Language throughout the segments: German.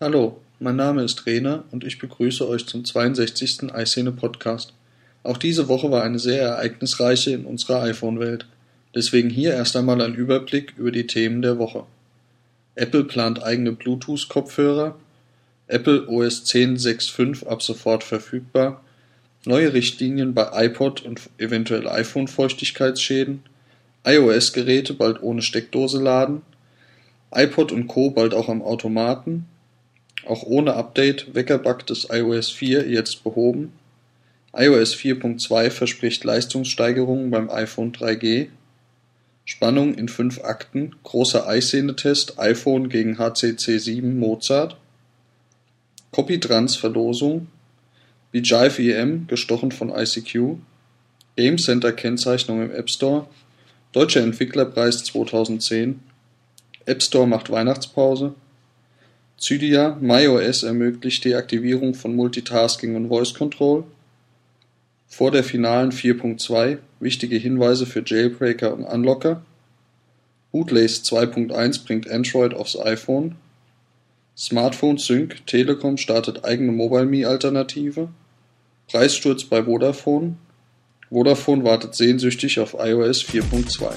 Hallo, mein Name ist Rena und ich begrüße euch zum 62. iScene Podcast. Auch diese Woche war eine sehr ereignisreiche in unserer iPhone-Welt. Deswegen hier erst einmal ein Überblick über die Themen der Woche. Apple plant eigene Bluetooth-Kopfhörer, Apple OS 10.6.5 ab sofort verfügbar, neue Richtlinien bei iPod und eventuell iPhone-Feuchtigkeitsschäden, iOS-Geräte bald ohne Steckdose laden, iPod und Co. bald auch am Automaten, auch ohne Update, Weckerbug des iOS 4 jetzt behoben, iOS 4.2 verspricht Leistungssteigerungen beim iPhone 3G, Spannung in 5 Akten, großer iScene-Test iPhone gegen HTC 7 Mozart, Copytrans-Verlosung, Bejive EM, gestochen von ICQ, Game Center Kennzeichnung im App Store, Deutscher Entwicklerpreis 2010, App Store macht Weihnachtspause, Cydia, macOS ermöglicht Deaktivierung von Multitasking und Voice Control, vor der finalen 4.2 wichtige Hinweise für Jailbreaker und Unlocker, Bootlace 2.1 bringt Android aufs iPhone, Smartphone Sync, Telekom startet eigene MobileMe-Alternative, Preissturz bei Vodafone, Vodafone wartet sehnsüchtig auf iOS 4.2.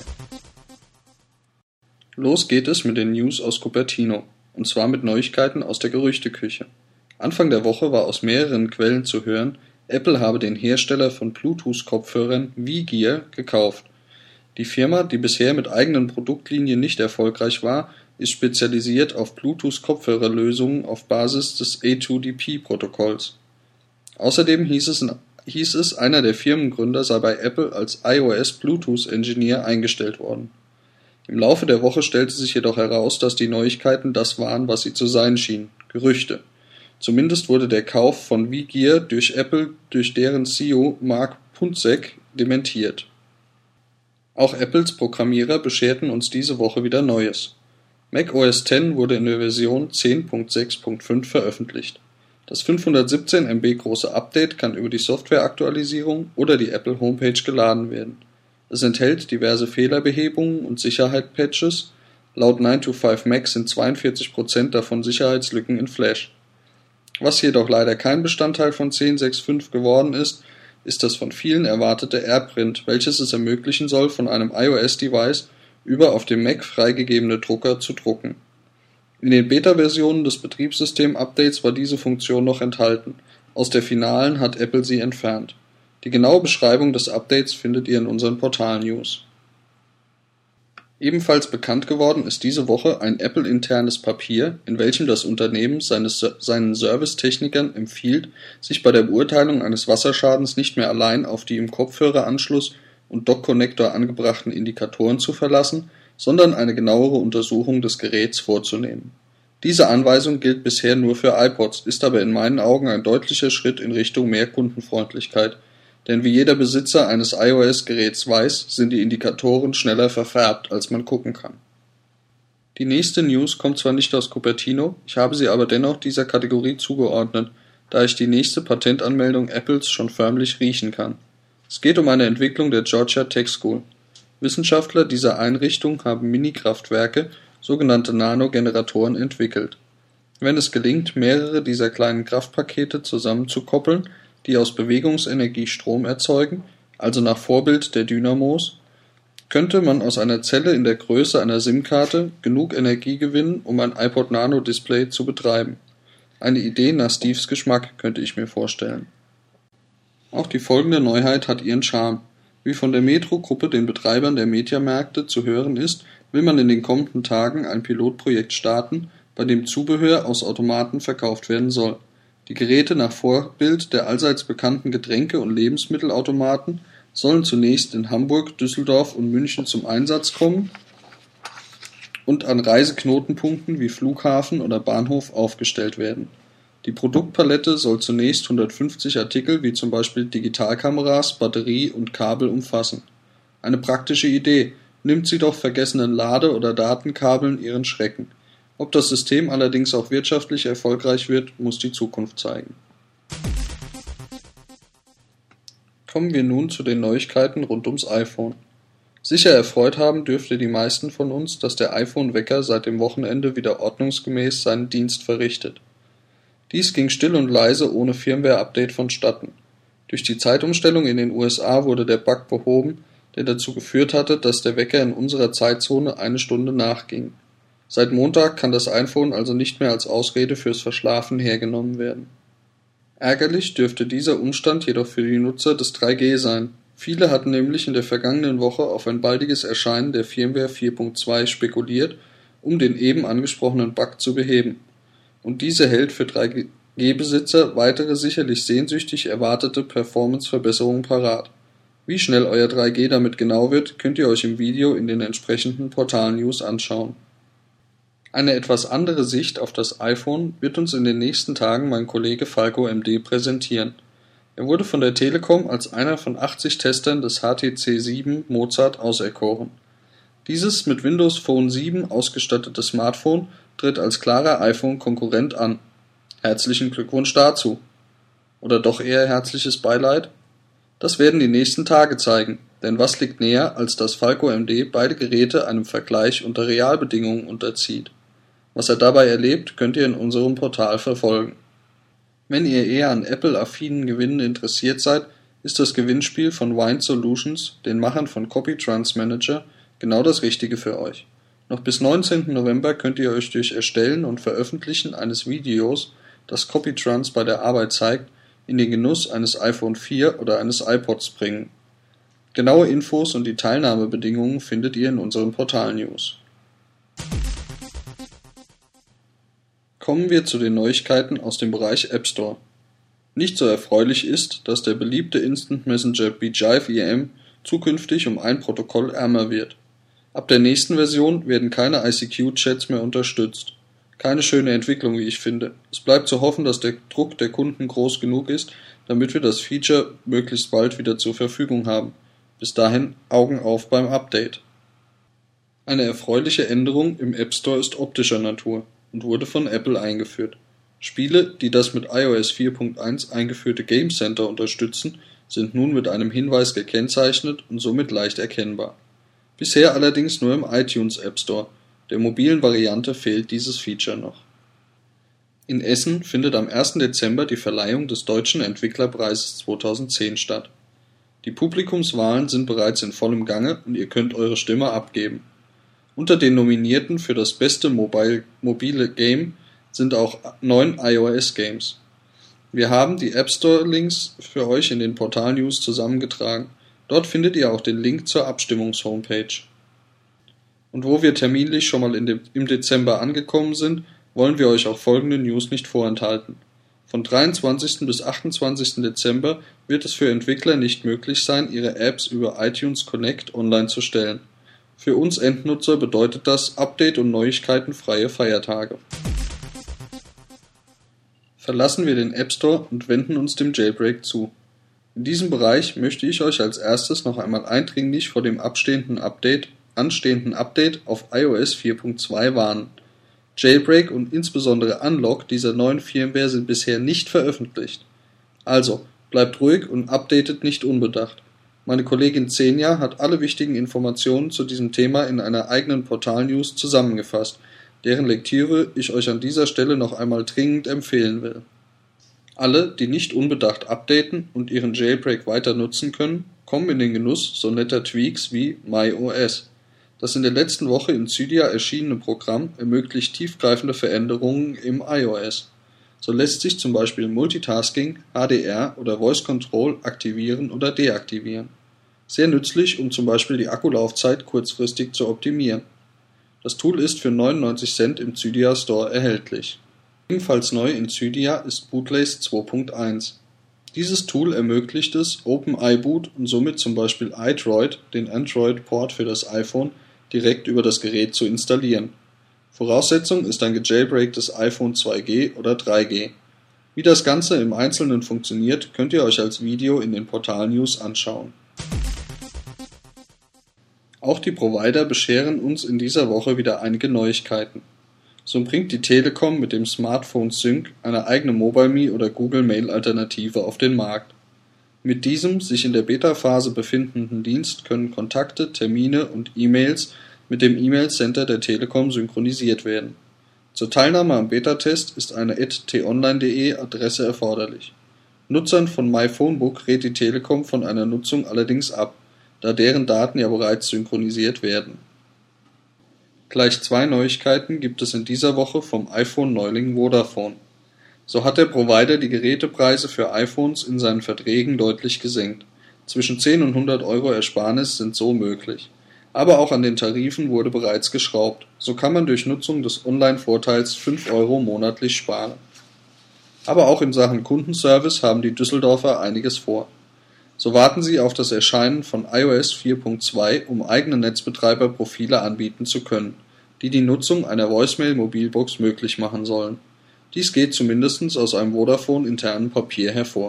Los geht es mit den News aus Cupertino, und zwar mit Neuigkeiten aus der Gerüchteküche. Anfang der Woche war aus mehreren Quellen zu hören, Apple habe den Hersteller von Bluetooth-Kopfhörern V-Gear gekauft. Die Firma, die bisher mit eigenen Produktlinien nicht erfolgreich war, ist spezialisiert auf Bluetooth-Kopfhörerlösungen auf Basis des A2DP-Protokolls. Außerdem hieß es, einer der Firmengründer sei bei Apple als iOS-Bluetooth-Engineer eingestellt worden. Im Laufe der Woche stellte sich jedoch heraus, dass die Neuigkeiten das waren, was sie zu sein schienen: Gerüchte. Zumindest wurde der Kauf von V-Gear durch Apple durch deren CEO Mark Punzek dementiert. Auch Apples Programmierer bescherten uns diese Woche wieder Neues. macOS X wurde in der Version 10.6.5 veröffentlicht. Das 517 MB große Update kann über die Softwareaktualisierung oder die Apple Homepage geladen werden. Es enthält diverse Fehlerbehebungen und Sicherheitspatches. Laut 9to5Mac sind 42% davon Sicherheitslücken in Flash. Was jedoch leider kein Bestandteil von 10.6.5 geworden ist, ist das von vielen erwartete AirPrint, welches es ermöglichen soll, von einem iOS-Device über auf dem Mac freigegebene Drucker zu drucken. In den Beta-Versionen des Betriebssystem-Updates war diese Funktion noch enthalten, aus der finalen hat Apple sie entfernt. Die genaue Beschreibung des Updates findet ihr in unseren Portal-News. Ebenfalls bekannt geworden ist diese Woche ein Apple-internes Papier, in welchem das Unternehmen seinen Servicetechnikern empfiehlt, sich bei der Beurteilung eines Wasserschadens nicht mehr allein auf die im Kopfhöreranschluss und Dock-Connector angebrachten Indikatoren zu verlassen, sondern eine genauere Untersuchung des Geräts vorzunehmen. Diese Anweisung gilt bisher nur für iPods, ist aber in meinen Augen ein deutlicher Schritt in Richtung mehr Kundenfreundlichkeit. Denn wie jeder Besitzer eines iOS-Geräts weiß, sind die Indikatoren schneller verfärbt, als man gucken kann. Die nächste News kommt zwar nicht aus Cupertino, ich habe sie aber dennoch dieser Kategorie zugeordnet, da ich die nächste Patentanmeldung Apples schon förmlich riechen kann. Es geht um eine Entwicklung der Georgia Tech School. Wissenschaftler dieser Einrichtung haben Mini-Kraftwerke, sogenannte Nanogeneratoren, entwickelt. Wenn es gelingt, mehrere dieser kleinen Kraftpakete zusammenzukoppeln, die aus Bewegungsenergie Strom erzeugen, also nach Vorbild der Dynamos, könnte man aus einer Zelle in der Größe einer SIM-Karte genug Energie gewinnen, um ein iPod Nano Display zu betreiben. Eine Idee nach Steves Geschmack, könnte ich mir vorstellen. Auch die folgende Neuheit hat ihren Charme. Wie von der Metro-Gruppe, den Betreibern der Mediamärkte, zu hören ist, will man in den kommenden Tagen ein Pilotprojekt starten, bei dem Zubehör aus Automaten verkauft werden soll. Die Geräte nach Vorbild der allseits bekannten Getränke- und Lebensmittelautomaten sollen zunächst in Hamburg, Düsseldorf und München zum Einsatz kommen und an Reiseknotenpunkten wie Flughafen oder Bahnhof aufgestellt werden. Die Produktpalette soll zunächst 150 Artikel wie zum Beispiel Digitalkameras, Batterie und Kabel umfassen. Eine praktische Idee, nimmt sie doch vergessenen Lade- oder Datenkabeln ihren Schrecken. Ob das System allerdings auch wirtschaftlich erfolgreich wird, muss die Zukunft zeigen. Kommen wir nun zu den Neuigkeiten rund ums iPhone. Sicher erfreut haben dürfte die meisten von uns, dass der iPhone-Wecker seit dem Wochenende wieder ordnungsgemäß seinen Dienst verrichtet. Dies ging still und leise ohne Firmware-Update vonstatten. Durch die Zeitumstellung in den USA wurde der Bug behoben, der dazu geführt hatte, dass der Wecker in unserer Zeitzone eine Stunde nachging. Seit Montag kann das iPhone also nicht mehr als Ausrede fürs Verschlafen hergenommen werden. Ärgerlich dürfte dieser Umstand jedoch für die Nutzer des 3G sein. Viele hatten nämlich in der vergangenen Woche auf ein baldiges Erscheinen der Firmware 4.2 spekuliert, um den eben angesprochenen Bug zu beheben. Und diese hält für 3G-Besitzer weitere sicherlich sehnsüchtig erwartete Performance-Verbesserungen parat. Wie schnell euer 3G damit genau wird, könnt ihr euch im Video in den entsprechenden Portal-News anschauen. Eine etwas andere Sicht auf das iPhone wird uns in den nächsten Tagen mein Kollege Falco MD präsentieren. Er wurde von der Telekom als einer von 80 Testern des HTC 7 Mozart auserkoren. Dieses mit Windows Phone 7 ausgestattete Smartphone tritt als klarer iPhone-Konkurrent an. Herzlichen Glückwunsch dazu. Oder doch eher herzliches Beileid? Das werden die nächsten Tage zeigen, denn was liegt näher, als dass Falco MD beide Geräte einem Vergleich unter Realbedingungen unterzieht. Was er dabei erlebt, könnt ihr in unserem Portal verfolgen. Wenn ihr eher an Apple-affinen Gewinnen interessiert seid, ist das Gewinnspiel von Wind Solutions, den Machern von CopyTrans Manager, genau das Richtige für euch. Noch bis 19. November könnt ihr euch durch Erstellen und Veröffentlichen eines Videos, das CopyTrans bei der Arbeit zeigt, in den Genuss eines iPhone 4 oder eines iPods bringen. Genaue Infos und die Teilnahmebedingungen findet ihr in unseren Portal-News. Kommen wir zu den Neuigkeiten aus dem Bereich App Store. Nicht so erfreulich ist, dass der beliebte Instant Messenger Beehive EM zukünftig um ein Protokoll ärmer wird. Ab der nächsten Version werden keine ICQ-Chats mehr unterstützt. Keine schöne Entwicklung, wie ich finde. Es bleibt zu hoffen, dass der Druck der Kunden groß genug ist, damit wir das Feature möglichst bald wieder zur Verfügung haben. Bis dahin Augen auf beim Update. Eine erfreuliche Änderung im App Store ist optischer Natur und wurde von Apple eingeführt. Spiele, die das mit iOS 4.1 eingeführte Game Center unterstützen, sind nun mit einem Hinweis gekennzeichnet und somit leicht erkennbar. Bisher allerdings nur im iTunes App Store. Der mobilen Variante fehlt dieses Feature noch. In Essen findet am 1. Dezember die Verleihung des Deutschen Entwicklerpreises 2010 statt. Die Publikumswahlen sind bereits in vollem Gange und ihr könnt eure Stimme abgeben. Unter den Nominierten für das beste mobile Game sind auch 9 iOS-Games. Wir haben die App Store-Links für euch in den Portal-News zusammengetragen. Dort findet ihr auch den Link zur Abstimmungs-Homepage. Und wo wir terminlich schon mal im Dezember angekommen sind, wollen wir euch auch folgende News nicht vorenthalten. Von 23. bis 28. Dezember wird es für Entwickler nicht möglich sein, ihre Apps über iTunes Connect online zu stellen. Für uns Endnutzer bedeutet das Update und Neuigkeiten freie Feiertage. Verlassen wir den App Store und wenden uns dem Jailbreak zu. In diesem Bereich möchte ich euch als erstes noch einmal eindringlich vor dem anstehenden Update auf iOS 4.2 warnen. Jailbreak und insbesondere Unlock dieser neuen Firmware sind bisher nicht veröffentlicht. Also, bleibt ruhig und updatet nicht unbedacht. Meine Kollegin Xenia hat alle wichtigen Informationen zu diesem Thema in einer eigenen Portal-News zusammengefasst, deren Lektüre ich euch an dieser Stelle noch einmal dringend empfehlen will. Alle, die nicht unbedacht updaten und ihren Jailbreak weiter nutzen können, kommen in den Genuss so netter Tweaks wie MyOS. Das in der letzten Woche in Cydia erschienene Programm ermöglicht tiefgreifende Veränderungen im iOS. So lässt sich zum Beispiel Multitasking, HDR oder Voice Control aktivieren oder deaktivieren. Sehr nützlich, um zum Beispiel die Akkulaufzeit kurzfristig zu optimieren. Das Tool ist für 99 Cent im Cydia Store erhältlich. Ebenfalls neu in Cydia ist Bootlace 2.1. Dieses Tool ermöglicht es, OpenIBoot und somit zum Beispiel iDroid, den Android-Port für das iPhone, direkt über das Gerät zu installieren. Voraussetzung ist ein gejailbreaktes iPhone 2G oder 3G. Wie das Ganze im Einzelnen funktioniert, könnt ihr euch als Video in den Portal-News anschauen. Auch die Provider bescheren uns in dieser Woche wieder einige Neuigkeiten. So bringt die Telekom mit dem Smartphone Sync eine eigene MobileMe oder Google Mail Alternative auf den Markt. Mit diesem sich in der Beta-Phase befindenden Dienst können Kontakte, Termine und E-Mails mit dem E-Mail-Center der Telekom synchronisiert werden. Zur Teilnahme am Betatest ist eine @t-online.de Adresse erforderlich. Nutzern von myPhonebook rät die Telekom von einer Nutzung allerdings ab, da deren Daten ja bereits synchronisiert werden. Gleich 2 Neuigkeiten gibt es in dieser Woche vom iPhone-Neuling Vodafone. So hat der Provider die Gerätepreise für iPhones in seinen Verträgen deutlich gesenkt. Zwischen 10 und 100 Euro Ersparnis sind so möglich. Aber auch an den Tarifen wurde bereits geschraubt. So kann man durch Nutzung des Online-Vorteils 5 Euro monatlich sparen. Aber auch in Sachen Kundenservice haben die Düsseldorfer einiges vor. So warten sie auf das Erscheinen von iOS 4.2, um eigene Netzbetreiber-Profile anbieten zu können, die die Nutzung einer Voicemail-Mobilbox möglich machen sollen. Dies geht zumindest aus einem Vodafone-internen Papier hervor.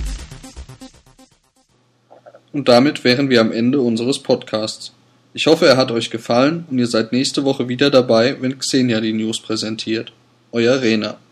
Und damit wären wir am Ende unseres Podcasts. Ich hoffe, er hat euch gefallen und ihr seid nächste Woche wieder dabei, wenn Xenia die News präsentiert. Euer Rena.